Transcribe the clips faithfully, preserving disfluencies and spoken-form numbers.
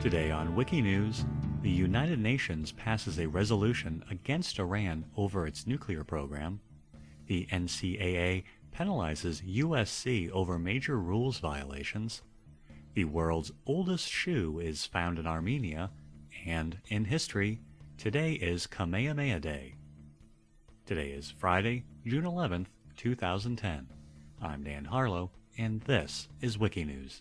Today on Wikinews, the United Nations passes a resolution against Iran over its nuclear program. The N C A A penalizes U S C over major rules violations. The world's oldest shoe is found in Armenia. And in history, today is Kamehameha Day. Today is Friday, June eleventh, two thousand ten. I'm Dan Harlow, and this is Wikinews.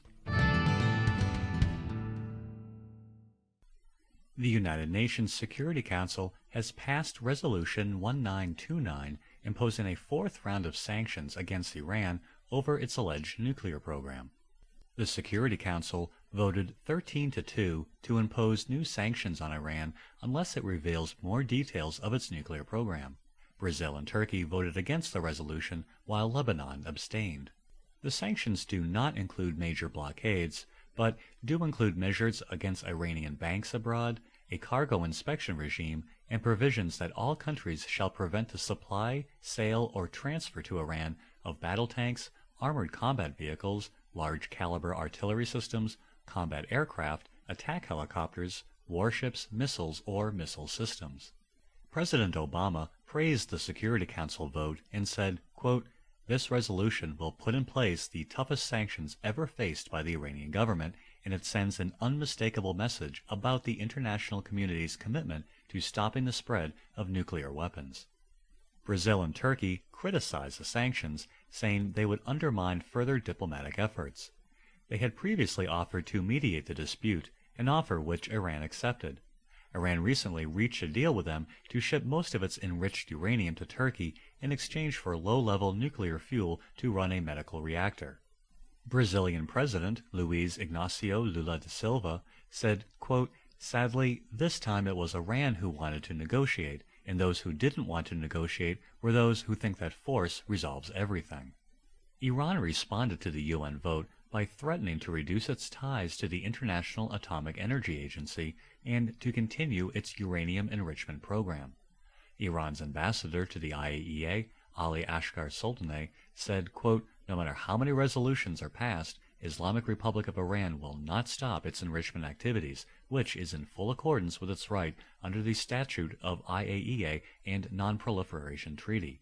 The United Nations Security Council has passed Resolution nineteen twenty-nine imposing a fourth round of sanctions against Iran over its alleged nuclear program. The Security Council voted thirteen to two to impose new sanctions on Iran unless it reveals more details of its nuclear program. Brazil and Turkey voted against the resolution, while Lebanon abstained. The sanctions do not include major blockades, but do include measures against Iranian banks abroad, a cargo inspection regime, and provisions that all countries shall prevent the supply, sale, or transfer to Iran of battle tanks, armored combat vehicles, large caliber artillery systems, combat aircraft, attack helicopters, warships, missiles, or missile systems. President Obama praised the Security Council vote and said, quote, "This resolution will put in place the toughest sanctions ever faced by the Iranian government, and it sends an unmistakable message about the international community's commitment to stopping the spread of nuclear weapons." Brazil and Turkey criticized the sanctions, saying they would undermine further diplomatic efforts. They had previously offered to mediate the dispute, an offer which Iran accepted. Iran recently reached a deal with them to ship most of its enriched uranium to Turkey in exchange for low-level nuclear fuel to run a medical reactor. Brazilian President Luiz Inácio Lula da Silva said, quote, "Sadly, this time it was Iran who wanted to negotiate, and those who didn't want to negotiate were those who think that force resolves everything." Iran responded to the U N vote by threatening to reduce its ties to the International Atomic Energy Agency and to continue its uranium enrichment program. Iran's ambassador to the I A E A, Ali Asghar Soltaneh, said, quote, "No matter how many resolutions are passed, Islamic Republic of Iran will not stop its enrichment activities, which is in full accordance with its right under the Statute of I A E A and Non-Proliferation Treaty."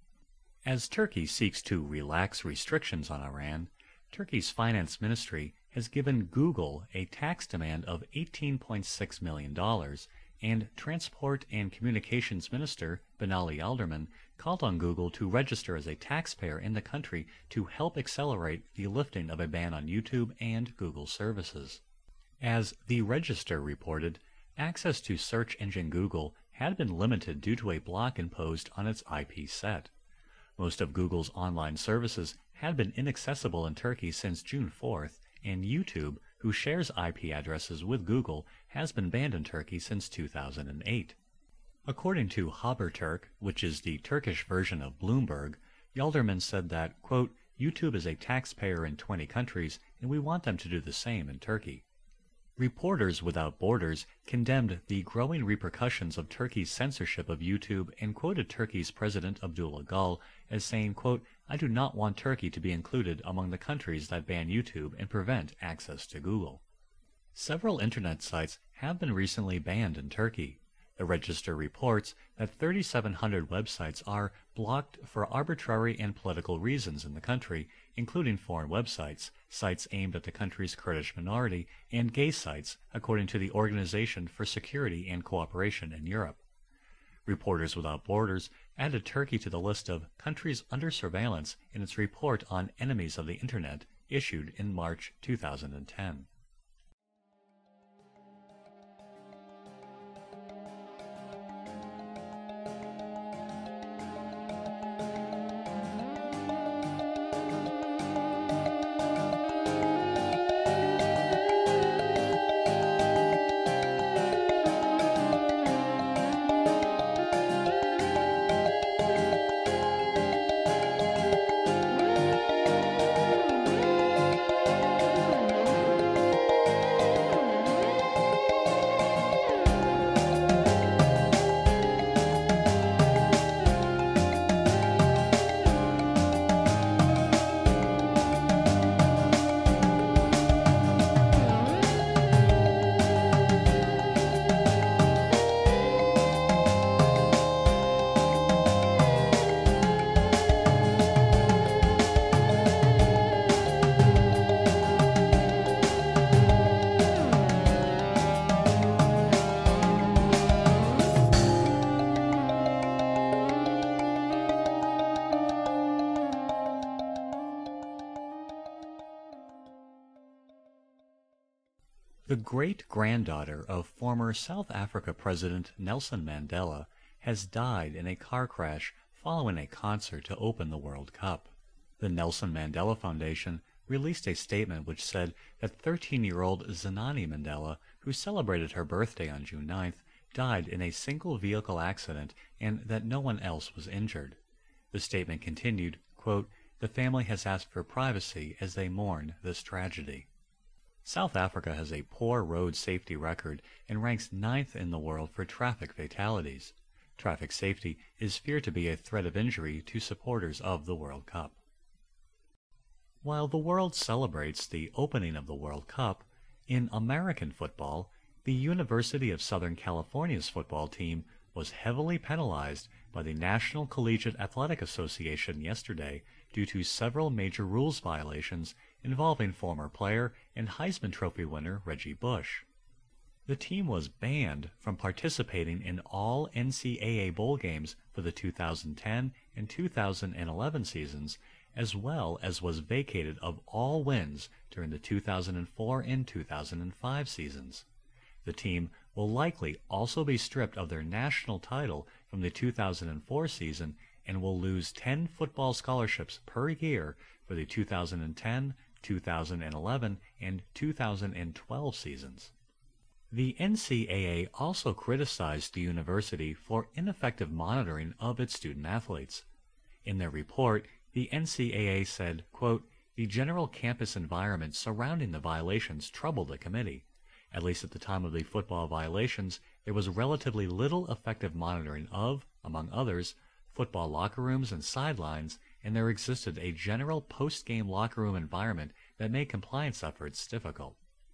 As Turkey seeks to relax restrictions on Iran, Turkey's finance ministry has given Google a tax demand of eighteen point six million dollars, and Transport and Communications Minister Binali Yildirim called on Google to register as a taxpayer in the country to help accelerate the lifting of a ban on YouTube and Google services. As The Register reported, access to search engine Google had been limited due to a block imposed on its I P set. Most of Google's online services had been inaccessible in Turkey since June fourth, and YouTube, who shares I P addresses with Google, has been banned in Turkey since two thousand eight. According to Haberturk, which is the Turkish version of Bloomberg, Yildirim said that, quote, "YouTube is a taxpayer in twenty countries, and we want them to do the same in Turkey." Reporters Without Borders condemned the growing repercussions of Turkey's censorship of YouTube and quoted Turkey's President Abdullah Gül as saying, quote, "I do not want Turkey to be included among the countries that ban YouTube and prevent access to Google." Several internet sites have been recently banned in Turkey. The Register reports that thirty-seven hundred websites are blocked for arbitrary and political reasons in the country, including foreign websites, sites aimed at the country's Kurdish minority, and gay sites, according to the Organization for Security and Cooperation in Europe. Reporters Without Borders added Turkey to the list of countries under surveillance in its report on enemies of the Internet, issued in March two thousand ten. The great-granddaughter of former South Africa President Nelson Mandela has died in a car crash following a concert to open the World Cup. The Nelson Mandela Foundation released a statement which said that thirteen-year-old Zenani Mandela, who celebrated her birthday on June ninth, died in a single-vehicle accident and that no one else was injured. The statement continued, quote, "The family has asked for privacy as they mourn this tragedy." South Africa has a poor road safety record and ranks ninth in the world for traffic fatalities. Traffic safety is feared to be a threat of injury to supporters of the World Cup. While the world celebrates the opening of the World Cup, in American football, the University of Southern California's football team was heavily penalized by the National Collegiate Athletic Association yesterday due to several major rules violations involving former player and Heisman Trophy winner Reggie Bush. The team was banned from participating in all N C double A bowl games for the two thousand ten and two thousand eleven seasons, as well as was vacated of all wins during the two thousand four and two thousand five seasons. The team will likely also be stripped of their national title from the two thousand four season and will lose ten football scholarships per year for the two thousand ten, two thousand eleven, and two thousand twelve seasons. The N C double A also criticized the university for ineffective monitoring of its student athletes. In their report, the N C double A said, quote, "The general campus environment surrounding the violations troubled the committee. At least at the time of the football violations, there was relatively little effective monitoring of, among others, football locker rooms and sidelines, and there existed a general post-game locker room environment that made compliance efforts difficult."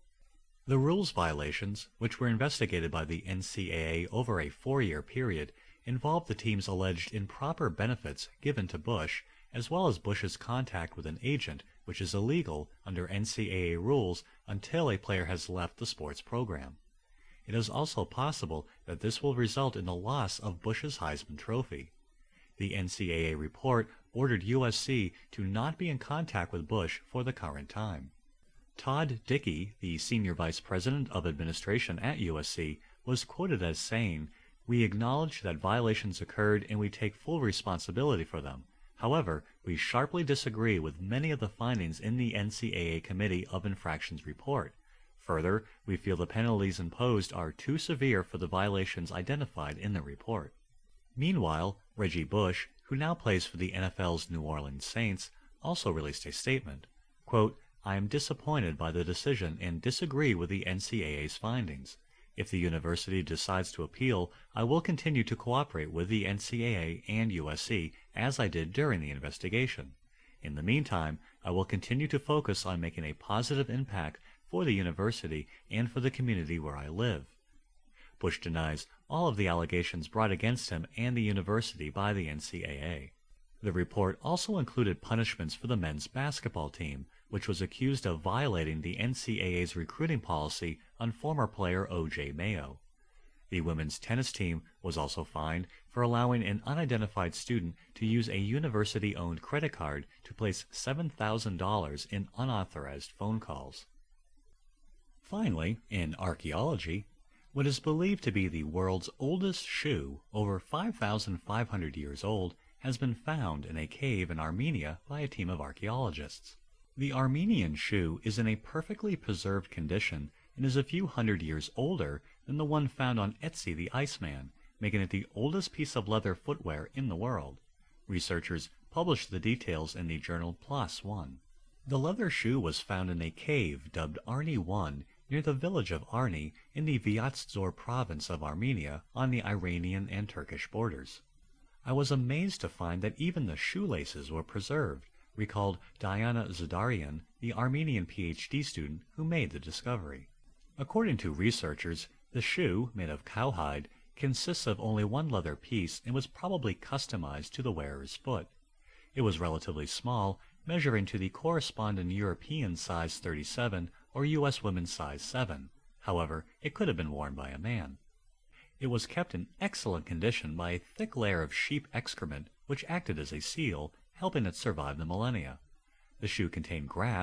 The rules violations, which were investigated by the N C double A over a four-year period, involved the team's alleged improper benefits given to Bush, as well as Bush's contact with an agent, which is illegal under N C double A rules until a player has left the sports program. It is also possible that this will result in the loss of Bush's Heisman Trophy. The N C double A report ordered U S C to not be in contact with Bush for the current time. Todd Dickey, the senior vice president of administration at U S C, was quoted as saying, "We acknowledge that violations occurred and we take full responsibility for them. However, we sharply disagree with many of the findings in the N C double A Committee of Infractions report. Further, we feel the penalties imposed are too severe for the violations identified in the report." Meanwhile, Reggie Bush, who now plays for the N F L's New Orleans Saints, also released a statement, quote, "I am disappointed by the decision and disagree with the N C double A's findings. If the university decides to appeal, I will continue to cooperate with the N C double A and U S C as I did during the investigation. In the meantime, I will continue to focus on making a positive impact for the university and for the community where I live." Bush denies all of the allegations brought against him and the university by the N C double A. The report also included punishments for the men's basketball team, which was accused of violating the N C double A's recruiting policy on former player O J Mayo. The women's tennis team was also fined for allowing an unidentified student to use a university-owned credit card to place seven thousand dollars in unauthorized phone calls. Finally, in archaeology, what is believed to be the world's oldest shoe, over five thousand five hundred years old, has been found in a cave in Armenia by a team of archaeologists. The Armenian shoe is in a perfectly preserved condition and is a few hundred years older than the one found on Ötzi the Iceman, making it the oldest piece of leather footwear in the world. Researchers published the details in the journal PLOS ONE. The leather shoe was found in a cave dubbed Arni one near the village of Arni in the Vyatzor province of Armenia on the Iranian and Turkish borders. I was amazed to find that even the shoelaces were preserved, recalled Diana Zadarian, the Armenian PhD student who made the discovery. According to researchers, the shoe, made of cowhide, consists of only one leather piece and was probably customized to the wearer's foot. It was relatively small, measuring to the corresponding European size thirty-seven or U S women's size seven. However, it could have been worn by a man. It was kept in excellent condition by a thick layer of sheep excrement, which acted as a seal, helping it survive the millennia. The shoe contained grass,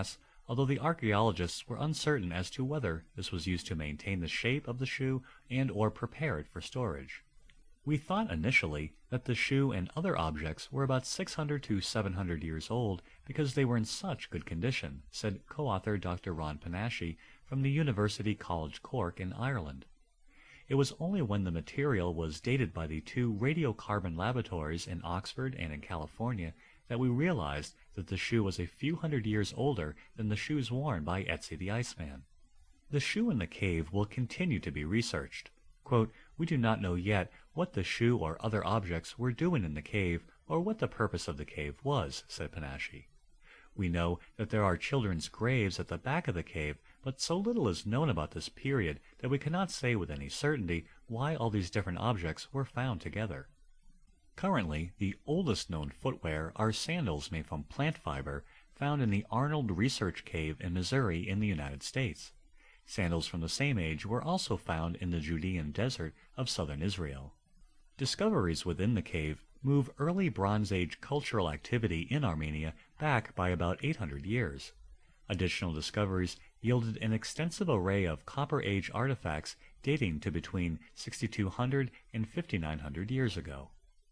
although the archaeologists were uncertain as to whether this was used to maintain the shape of the shoe and or prepare it for storage. We thought initially that the shoe and other objects were about six hundred to seven hundred years old because they were in such good condition, said co-author Doctor Ron Panashi from the University College Cork in Ireland. It was only when the material was dated by the two radiocarbon laboratories in Oxford and in California that we realized that the shoe was a few hundred years older than the shoes worn by Ötzi the Iceman. The shoe in the cave will continue to be researched. Quote, "We do not know yet what the shoe or other objects were doing in the cave or what the purpose of the cave was," said Panashi. "We know that there are children's graves at the back of the cave, but so little is known about this period that we cannot say with any certainty why all these different objects were found together." Currently, the oldest known footwear are sandals made from plant fiber found in the Arnold Research Cave in Missouri in the United States. Sandals from the same age were also found in the Judean desert of southern Israel. Discoveries within the cave move early Bronze Age cultural activity in Armenia back by about eight hundred years. Additional discoveries yielded an extensive array of Copper Age artifacts dating to between sixty-two hundred and fifty-nine hundred years ago.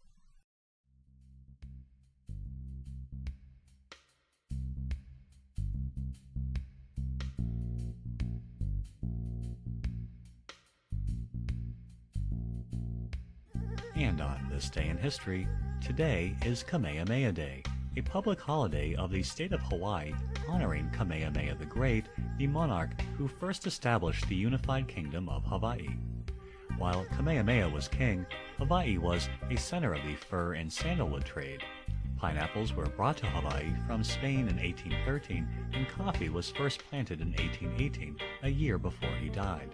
And on this day in history, today is Kamehameha Day, a public holiday of the state of Hawaii honoring Kamehameha the Great, the monarch who first established the unified kingdom of Hawaii. While Kamehameha was king, Hawaii was a center of the fur and sandalwood trade. Pineapples were brought to Hawaii from Spain in eighteen thirteen, and coffee was first planted in eighteen eighteen, a year before he died.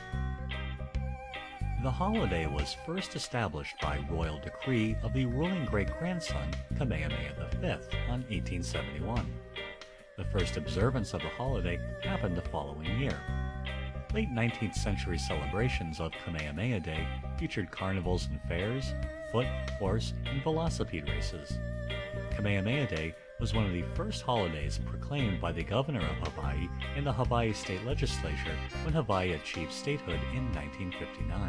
The holiday was first established by royal decree of the ruling great-grandson, Kamehameha the Fifth, on eighteen seventy-one. The first observance of the holiday happened the following year. Late nineteenth century celebrations of Kamehameha Day featured carnivals and fairs, foot, horse, and velocipede races. Kamehameha Day was one of the first holidays proclaimed by the governor of Hawaii in the Hawaii State Legislature when Hawaii achieved statehood in nineteen fifty-nine.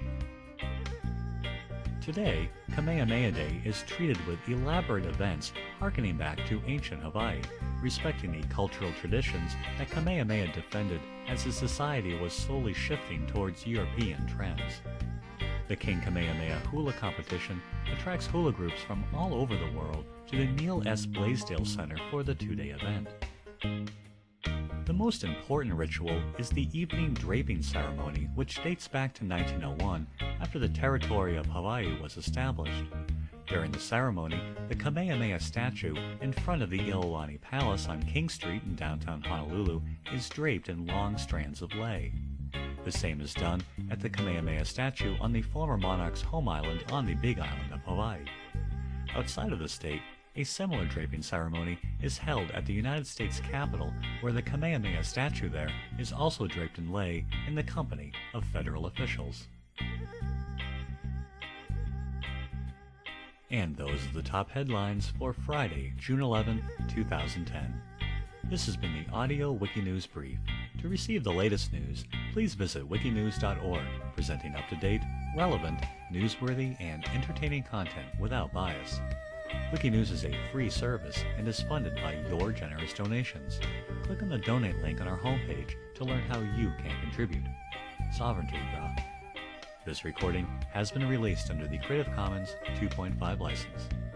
Today, Kamehameha Day is treated with elaborate events harkening back to ancient Hawaii, respecting the cultural traditions that Kamehameha defended as his society was slowly shifting towards European trends. The King Kamehameha Hula Competition attracts hula groups from all over the world to the Neil S. Blaisdell Center for the two-day event. The most important ritual is the evening draping ceremony, which dates back to nineteen oh one, after the territory of Hawaii was established. During the ceremony, the Kamehameha statue in front of the Iolani Palace on King Street in downtown Honolulu is draped in long strands of lei. The same is done at the Kamehameha statue on the former monarch's home island on the Big Island of Hawaii. Outside of the state, a similar draping ceremony is held at the United States Capitol, where the Kamehameha statue there is also draped in lei in the company of federal officials. And those are the top headlines for Friday, June eleventh, two thousand ten. This has been the Audio Wikinews Brief. To receive the latest news, please visit wikinews dot org, presenting up-to-date, relevant, newsworthy, and entertaining content without bias. Wikinews is a free service and is funded by your generous donations. Click on the donate link on our homepage to learn how you can contribute. Sovereignty, brah. This recording has been released under the Creative Commons two point five license.